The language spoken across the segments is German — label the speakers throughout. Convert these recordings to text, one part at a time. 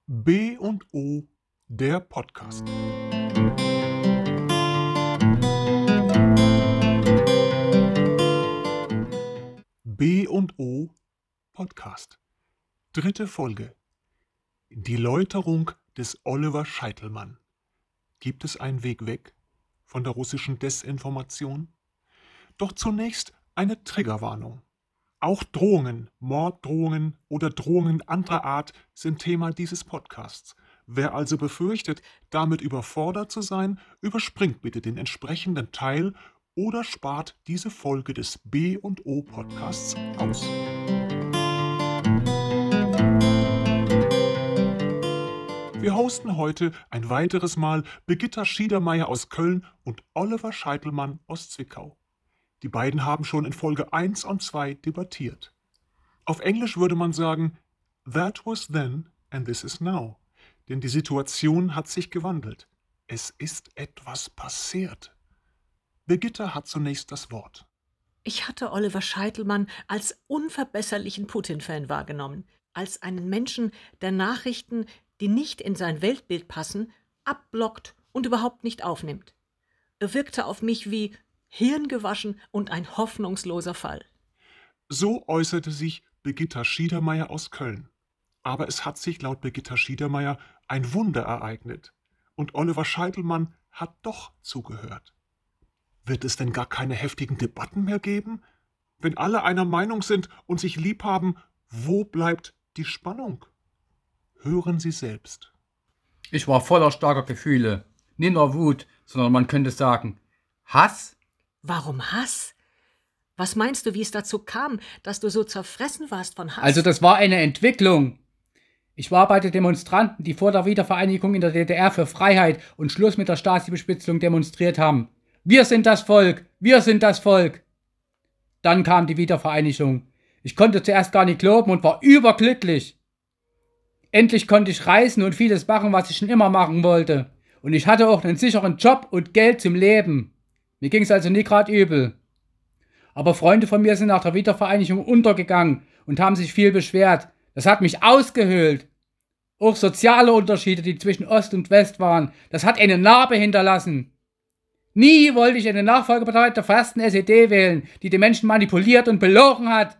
Speaker 1: B und O, der Podcast. B und O, Podcast. 3. Folge. Die Läuterung des Oliver Scheitelmann. Gibt es einen Weg weg von der russischen Desinformation? Doch zunächst eine Triggerwarnung. Auch Drohungen, Morddrohungen oder Drohungen anderer Art sind Thema dieses Podcasts. Wer also befürchtet, damit überfordert zu sein, überspringt bitte den entsprechenden Teil oder spart diese Folge des B und O Podcasts aus. Wir hosten heute ein weiteres Mal Birgitta Schiedermeier aus Köln und Oliver Scheitelmann aus Zwickau. Die beiden haben schon in Folge 1 und 2 debattiert. Auf Englisch würde man sagen, that was then and this is now. Denn die Situation hat sich gewandelt. Es ist etwas passiert. Birgitta hat zunächst das Wort.
Speaker 2: Ich hatte Oliver Scheitelmann als unverbesserlichen Putin-Fan wahrgenommen. Als einen Menschen, der Nachrichten, die nicht in sein Weltbild passen, abblockt und überhaupt nicht aufnimmt. Er wirkte auf mich wie hirngewaschen und ein hoffnungsloser Fall.
Speaker 1: So äußerte sich Birgitta Schiedermeier aus Köln. Aber es hat sich laut Birgitta Schiedermeier ein Wunder ereignet. Und Oliver Scheitelmann hat doch zugehört. Wird es denn gar keine heftigen Debatten mehr geben? Wenn alle einer Meinung sind und sich lieb haben, wo bleibt die Spannung? Hören Sie selbst.
Speaker 3: Ich war voller starker Gefühle. Nicht nur Wut, sondern man könnte sagen, Hass.
Speaker 2: Warum Hass? Was meinst du, wie es dazu kam, dass du so zerfressen warst von Hass?
Speaker 3: Also das war eine Entwicklung. Ich war bei den Demonstranten, die vor der Wiedervereinigung in der DDR für Freiheit und Schluss mit der Stasi-Bespitzelung demonstriert haben. Wir sind das Volk! Wir sind das Volk! Dann kam die Wiedervereinigung. Ich konnte zuerst gar nicht glauben und war überglücklich. Endlich konnte ich reisen und vieles machen, was ich schon immer machen wollte. Und ich hatte auch einen sicheren Job und Geld zum Leben. Mir ging es also nie gerade übel. Aber Freunde von mir sind nach der Wiedervereinigung untergegangen und haben sich viel beschwert. Das hat mich ausgehöhlt. Auch soziale Unterschiede, die zwischen Ost und West waren, das hat eine Narbe hinterlassen. Nie wollte ich eine Nachfolgepartei der verhassten SED wählen, die die Menschen manipuliert und belogen hat.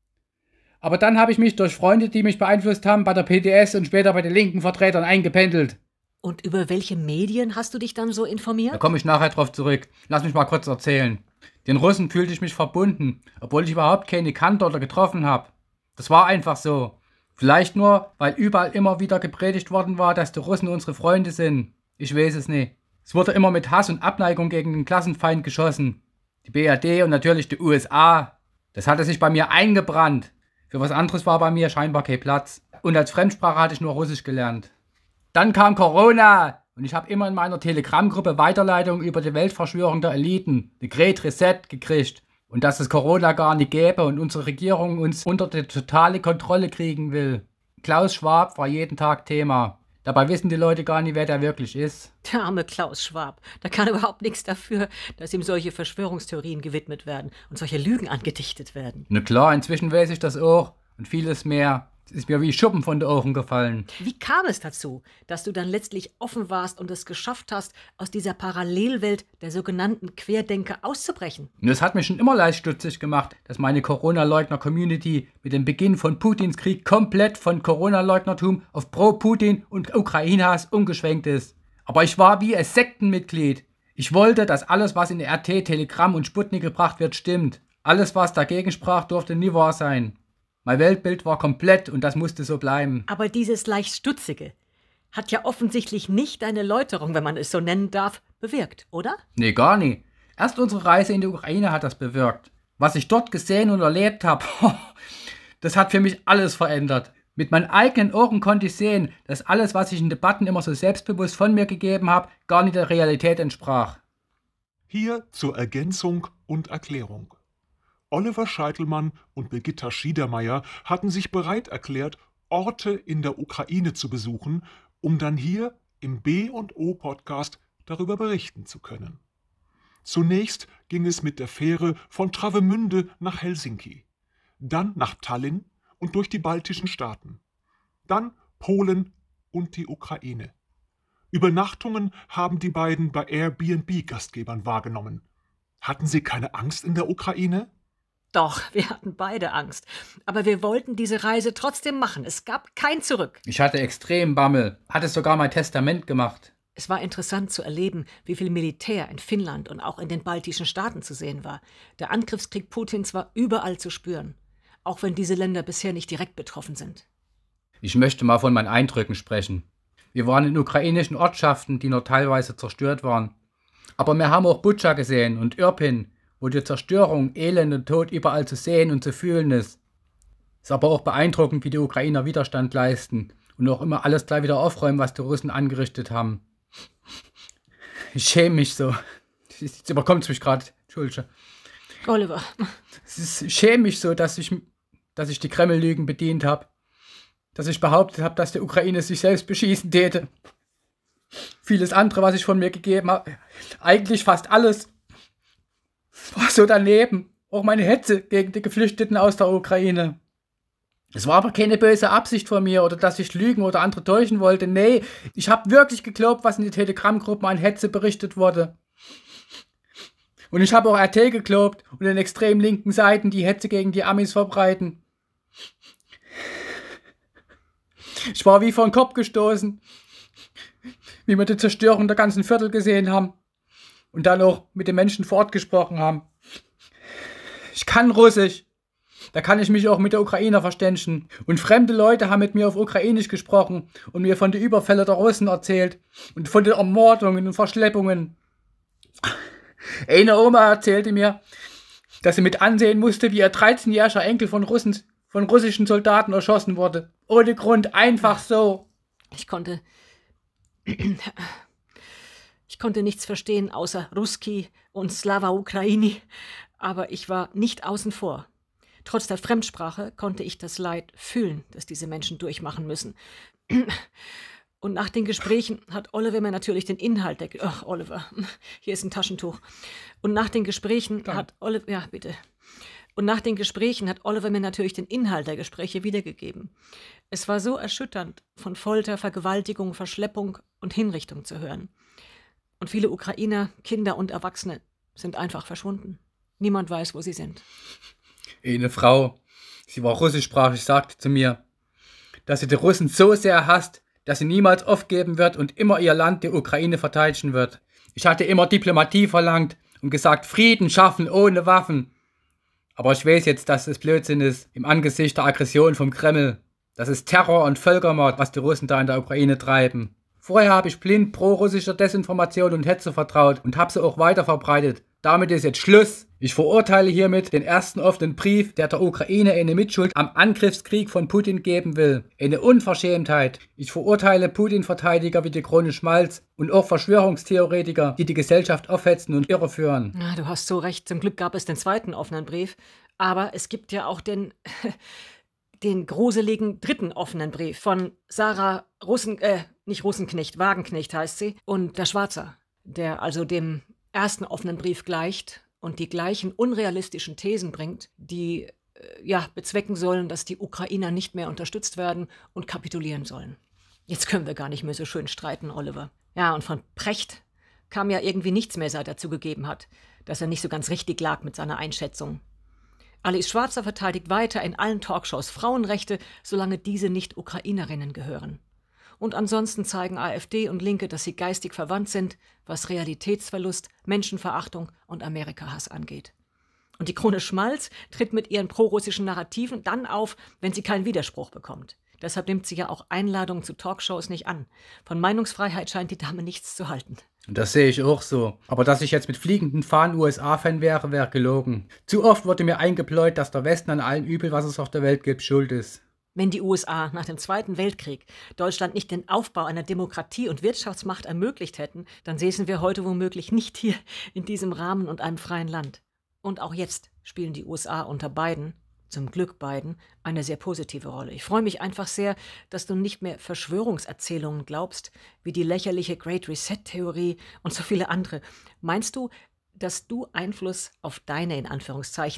Speaker 3: Aber dann habe ich mich durch Freunde, die mich beeinflusst haben, bei der PDS und später bei den linken Vertretern eingependelt.
Speaker 2: Und über welche Medien hast du dich dann so informiert?
Speaker 3: Da komme ich nachher drauf zurück. Lass mich mal kurz erzählen. Den Russen fühlte ich mich verbunden, obwohl ich überhaupt keine kannte oder getroffen habe. Das war einfach so. Vielleicht nur, weil überall immer wieder gepredigt worden war, dass die Russen unsere Freunde sind. Ich weiß es nicht. Es wurde immer mit Hass und Abneigung gegen den Klassenfeind geschossen. Die BRD und natürlich die USA. Das hatte sich bei mir eingebrannt. Für was anderes war bei mir scheinbar kein Platz. Und als Fremdsprache hatte ich nur Russisch gelernt. Dann kam Corona und ich habe immer in meiner Telegram-Gruppe Weiterleitung über die Weltverschwörung der Eliten, die Great Reset, gekriegt. Und dass es Corona gar nicht gäbe und unsere Regierung uns unter die totale Kontrolle kriegen will. Klaus Schwab war jeden Tag Thema. Dabei wissen die Leute gar nicht, wer der wirklich ist.
Speaker 2: Der arme Klaus Schwab, der kann überhaupt nichts dafür, dass ihm solche Verschwörungstheorien gewidmet werden und solche Lügen angedichtet werden.
Speaker 3: Na klar, inzwischen weiß ich das auch und vieles mehr. Es ist mir wie Schuppen von den Ohren gefallen.
Speaker 2: Wie kam es dazu, dass du dann letztlich offen warst und es geschafft hast, aus dieser Parallelwelt der sogenannten Querdenker auszubrechen?
Speaker 3: Und es hat mich schon immer leicht stutzig gemacht, dass meine Corona-Leugner-Community mit dem Beginn von Putins Krieg komplett von Corona-Leugnertum auf Pro-Putin und Ukraine-Hass umgeschwenkt ist. Aber ich war wie ein Sektenmitglied. Ich wollte, dass alles, was in RT, Telegram und Sputnik gebracht wird, stimmt. Alles, was dagegen sprach, durfte nie wahr sein. Mein Weltbild war komplett und das musste so bleiben.
Speaker 2: Aber dieses leicht Stutzige hat ja offensichtlich nicht deine Läuterung, wenn man es so nennen darf, bewirkt, oder?
Speaker 3: Nee, gar nicht. Erst unsere Reise in die Ukraine hat das bewirkt. Was ich dort gesehen und erlebt habe, das hat für mich alles verändert. Mit meinen eigenen Ohren konnte ich sehen, dass alles, was ich in Debatten immer so selbstbewusst von mir gegeben habe, gar nicht der Realität entsprach.
Speaker 1: Hier zur Ergänzung und Erklärung. Oliver Scheitelmann und Birgitta Schiedermeier hatten sich bereit erklärt, Orte in der Ukraine zu besuchen, um dann hier im B und O Podcast darüber berichten zu können. Zunächst ging es mit der Fähre von Travemünde nach Helsinki, dann nach Tallinn und durch die baltischen Staaten, dann Polen, und die Ukraine. Übernachtungen haben die beiden bei Airbnb-Gastgebern wahrgenommen. Hatten Sie keine Angst in der Ukraine?
Speaker 2: Doch, wir hatten beide Angst. Aber wir wollten diese Reise trotzdem machen. Es gab kein Zurück.
Speaker 3: Ich hatte extrem Bammel, hatte sogar mein Testament gemacht.
Speaker 2: Es war interessant zu erleben, wie viel Militär in Finnland und auch in den baltischen Staaten zu sehen war. Der Angriffskrieg Putins war überall zu spüren, auch wenn diese Länder bisher nicht direkt betroffen sind.
Speaker 3: Ich möchte mal von meinen Eindrücken sprechen. Wir waren in ukrainischen Ortschaften, die nur teilweise zerstört waren. Aber wir haben auch Butscha gesehen und Irpin, wo die Zerstörung, Elend und Tod überall zu sehen und zu fühlen ist. Es ist aber auch beeindruckend, wie die Ukrainer Widerstand leisten und auch immer alles gleich wieder aufräumen, was die Russen angerichtet haben. Ich schäme mich so. Jetzt überkommt es mich gerade. Entschuldige.
Speaker 2: Oliver.
Speaker 3: Ich schäme mich so, dass ich die Kreml-Lügen bedient habe. Dass ich behauptet habe, dass die Ukraine sich selbst beschießen täte. Vieles andere, was ich von mir gegeben habe. Eigentlich fast alles. War so daneben. Auch meine Hetze gegen die Geflüchteten aus der Ukraine. Es war aber keine böse Absicht von mir oder dass ich lügen oder andere täuschen wollte. Nee, ich habe wirklich geglaubt, was in den Telegram-Gruppen an Hetze berichtet wurde. Und ich habe auch RT geglaubt und den extrem linken Seiten, die Hetze gegen die Amis verbreiten. Ich war wie vor den Kopf gestoßen, wie wir die Zerstörung der ganzen Viertel gesehen haben und dann auch mit den Menschen vor Ort gesprochen haben. Ich kann Russisch. Da kann ich mich auch mit der Ukrainer verständigen. Und fremde Leute haben mit mir auf Ukrainisch gesprochen und mir von den Überfällen der Russen erzählt und von den Ermordungen und Verschleppungen. Eine Oma erzählte mir, dass sie mit ansehen musste, wie ihr 13-jähriger Enkel von russischen Soldaten erschossen wurde. Ohne Grund, einfach so.
Speaker 2: Ich konnte nichts verstehen außer Ruski und Slava Ukraini, aber ich war nicht außen vor. Trotz der Fremdsprache konnte ich das Leid fühlen, das diese Menschen durchmachen müssen. Und nach den Gesprächen hat Oliver mir natürlich den Inhalt Ach, Oliver, hier ist ein Taschentuch. Und nach den Gesprächen hat Oliver... Ja, bitte. Und nach den Gesprächen hat Oliver mir natürlich den Inhalt der Gespräche wiedergegeben. Es war so erschütternd, von Folter, Vergewaltigung, Verschleppung und Hinrichtung zu hören. Und viele Ukrainer, Kinder und Erwachsene sind einfach verschwunden. Niemand weiß, wo sie sind.
Speaker 3: Eine Frau, sie war russischsprachig, sagte zu mir, dass sie die Russen so sehr hasst, dass sie niemals aufgeben wird und immer ihr Land, die Ukraine, verteidigen wird. Ich hatte immer Diplomatie verlangt und gesagt, Frieden schaffen ohne Waffen. Aber ich weiß jetzt, dass es Blödsinn ist, im Angesicht der Aggression vom Kreml. Das ist Terror und Völkermord, was die Russen da in der Ukraine treiben. Vorher habe ich blind pro-russischer Desinformation und Hetze vertraut und habe sie auch weiter verbreitet. Damit ist jetzt Schluss. Ich verurteile hiermit den ersten offenen Brief, der der Ukraine eine Mitschuld am Angriffskrieg von Putin geben will. Eine Unverschämtheit. Ich verurteile Putin-Verteidiger wie die Krone Schmalz und auch Verschwörungstheoretiker, die die Gesellschaft aufhetzen und irreführen.
Speaker 2: Ja, du hast so recht. Zum Glück gab es den zweiten offenen Brief. Aber es gibt ja auch den gruseligen dritten offenen Brief von Sarah Wagenknecht heißt sie, und der Schwarzer, der also dem ersten offenen Brief gleicht und die gleichen unrealistischen Thesen bringt, die bezwecken sollen, dass die Ukrainer nicht mehr unterstützt werden und kapitulieren sollen. Jetzt können wir gar nicht mehr so schön streiten, Oliver. Ja, und von Precht kam ja irgendwie nichts mehr, seit er zugegeben hat, dass er nicht so ganz richtig lag mit seiner Einschätzung. Alice Schwarzer verteidigt weiter in allen Talkshows Frauenrechte, solange diese nicht Ukrainerinnen gehören. Und ansonsten zeigen AfD und Linke, dass sie geistig verwandt sind, was Realitätsverlust, Menschenverachtung und Amerikahass angeht. Und die Krone Schmalz tritt mit ihren prorussischen Narrativen dann auf, wenn sie keinen Widerspruch bekommt. Deshalb nimmt sie ja auch Einladungen zu Talkshows nicht an. Von Meinungsfreiheit scheint die Dame nichts zu halten.
Speaker 3: Das sehe ich auch so. Aber dass ich jetzt mit fliegenden Fahnen USA-Fan wäre, wäre gelogen. Zu oft wurde mir eingebläut, dass der Westen an allem Übel, was es auf der Welt gibt, schuld ist.
Speaker 2: Wenn die USA nach dem Zweiten Weltkrieg Deutschland nicht den Aufbau einer Demokratie und Wirtschaftsmacht ermöglicht hätten, dann säßen wir heute womöglich nicht hier in diesem Rahmen und einem freien Land. Und auch jetzt spielen die USA unter Biden, zum Glück Biden, eine sehr positive Rolle. Ich freue mich einfach sehr, dass du nicht mehr Verschwörungserzählungen glaubst, wie die lächerliche Great Reset-Theorie und so viele andere. Meinst du, dass du Einfluss auf deine, in Anführungszeichen,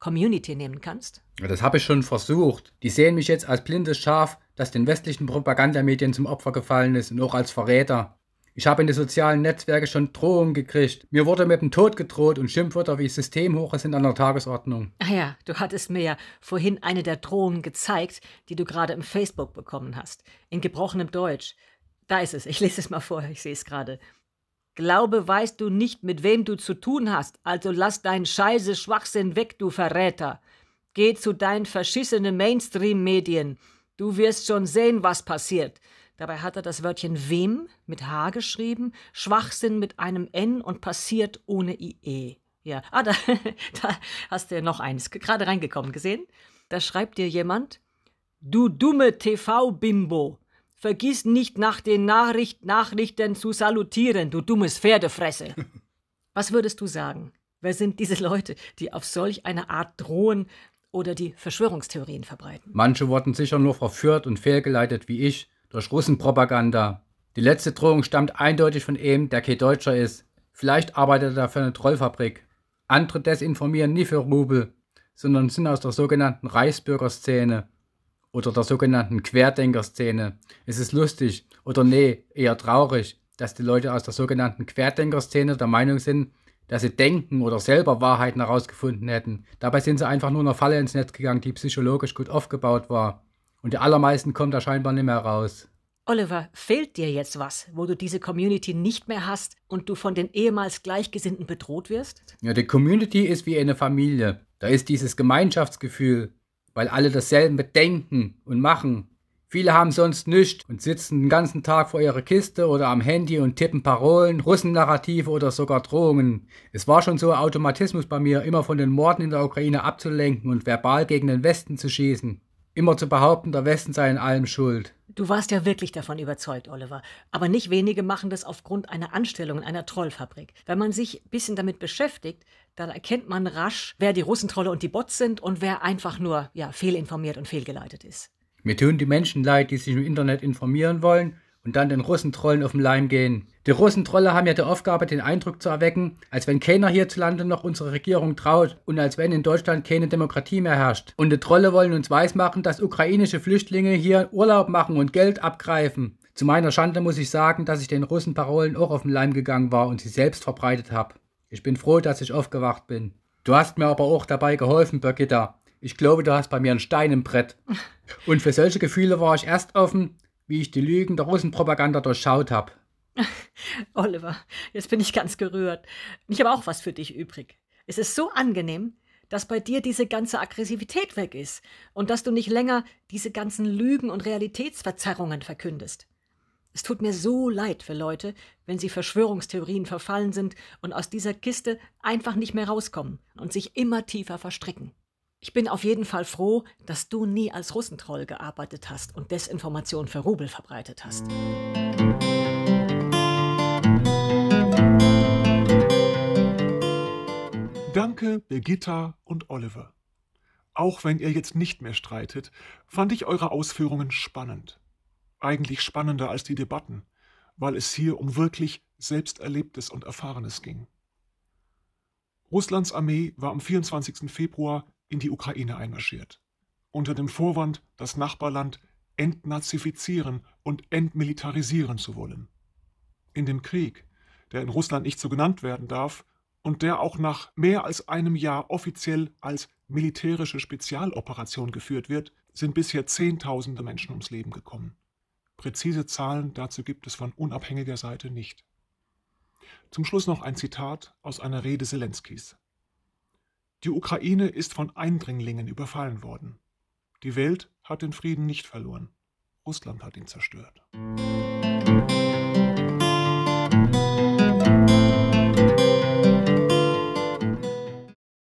Speaker 2: Community nehmen kannst?
Speaker 3: Ja, das habe ich schon versucht. Die sehen mich jetzt als blindes Schaf, das den westlichen Propagandamedien zum Opfer gefallen ist und auch als Verräter. Ich habe in den sozialen Netzwerken schon Drohungen gekriegt. Mir wurde mit dem Tod gedroht und Schimpfwörter wie Systemhoche sind an der Tagesordnung.
Speaker 2: Ah ja, du hattest mir ja vorhin eine der Drohungen gezeigt, die du gerade im Facebook bekommen hast. In gebrochenem Deutsch. Da ist es, ich lese es mal vor, ich sehe es gerade. Glaube, weißt du nicht, mit wem du zu tun hast, also lass deinen scheiße Schwachsinn weg, du Verräter. Geh zu deinen verschissenen Mainstream-Medien. Du wirst schon sehen, was passiert. Dabei hat er das Wörtchen wem mit H geschrieben, Schwachsinn mit einem N und passiert ohne IE. Ja, da hast du ja noch eines gerade reingekommen, gesehen? Da schreibt dir jemand, du dumme TV-Bimbo, vergiss nicht nach den Nachrichten zu salutieren, du dummes Pferdefresse. Was würdest du sagen? Wer sind diese Leute, die auf solch eine Art drohen oder die Verschwörungstheorien verbreiten?
Speaker 3: Manche wurden sicher nur verführt und fehlgeleitet wie ich durch Russenpropaganda. Die letzte Drohung stammt eindeutig von ihm, der kein Deutscher ist. Vielleicht arbeitet er für eine Trollfabrik. Andere desinformieren nie für Rubel, sondern sind aus der sogenannten Reichsbürgerszene oder der sogenannten Querdenkerszene. Es ist lustig oder nee, eher traurig, dass die Leute aus der sogenannten Querdenkerszene der Meinung sind, dass sie denken oder selber Wahrheiten herausgefunden hätten. Dabei sind sie einfach nur einer Falle ins Netz gegangen, die psychologisch gut aufgebaut war. Und die allermeisten kommen da scheinbar nicht mehr raus.
Speaker 2: Oliver, fehlt dir jetzt was, wo du diese Community nicht mehr hast und du von den ehemals Gleichgesinnten bedroht wirst?
Speaker 3: Ja, die Community ist wie eine Familie. Da ist dieses Gemeinschaftsgefühl, weil alle dasselbe denken und machen. Viele haben sonst nichts und sitzen den ganzen Tag vor ihrer Kiste oder am Handy und tippen Parolen, Russennarrative oder sogar Drohungen. Es war schon so ein Automatismus bei mir, immer von den Morden in der Ukraine abzulenken und verbal gegen den Westen zu schießen. Immer zu behaupten, der Westen sei in allem schuld.
Speaker 2: Du warst ja wirklich davon überzeugt, Oliver. Aber nicht wenige machen das aufgrund einer Anstellung in einer Trollfabrik. Wenn man sich ein bisschen damit beschäftigt, dann erkennt man rasch, wer die Russentrolle und die Bots sind und wer einfach nur fehlinformiert und fehlgeleitet ist.
Speaker 3: Mir tun die Menschen leid, die sich im Internet informieren wollen und dann den Russentrollen auf den Leim gehen. Die Russentrolle haben ja die Aufgabe, den Eindruck zu erwecken, als wenn keiner hierzulande noch unsere Regierung traut und als wenn in Deutschland keine Demokratie mehr herrscht. Und die Trolle wollen uns weismachen, dass ukrainische Flüchtlinge hier Urlaub machen und Geld abgreifen. Zu meiner Schande muss ich sagen, dass ich den Russenparolen auch auf den Leim gegangen war und sie selbst verbreitet habe. Ich bin froh, dass ich aufgewacht bin. Du hast mir aber auch dabei geholfen, Birgitta. Ich glaube, du hast bei mir einen Stein im Brett. Und für solche Gefühle war ich erst offen, wie ich die Lügen der Russenpropaganda durchschaut habe.
Speaker 2: Oliver, jetzt bin ich ganz gerührt. Ich habe auch was für dich übrig. Es ist so angenehm, dass bei dir diese ganze Aggressivität weg ist und dass du nicht länger diese ganzen Lügen und Realitätsverzerrungen verkündest. Es tut mir so leid für Leute, wenn sie Verschwörungstheorien verfallen sind und aus dieser Kiste einfach nicht mehr rauskommen und sich immer tiefer verstricken. Ich bin auf jeden Fall froh, dass du nie als Russentroll gearbeitet hast und Desinformation für Rubel verbreitet hast.
Speaker 1: Danke, Birgitta und Oliver. Auch wenn ihr jetzt nicht mehr streitet, fand ich eure Ausführungen spannend. Eigentlich spannender als die Debatten, weil es hier um wirklich Selbsterlebtes und Erfahrenes ging. Russlands Armee war am 24. Februar in die Ukraine einmarschiert, unter dem Vorwand, das Nachbarland entnazifizieren und entmilitarisieren zu wollen. In dem Krieg, der in Russland nicht so genannt werden darf und der auch nach mehr als einem Jahr offiziell als militärische Spezialoperation geführt wird, sind bisher Zehntausende Menschen ums Leben gekommen. Präzise Zahlen dazu gibt es von unabhängiger Seite nicht. Zum Schluss noch ein Zitat aus einer Rede Selenskys. Die Ukraine ist von Eindringlingen überfallen worden. Die Welt hat den Frieden nicht verloren. Russland hat ihn zerstört.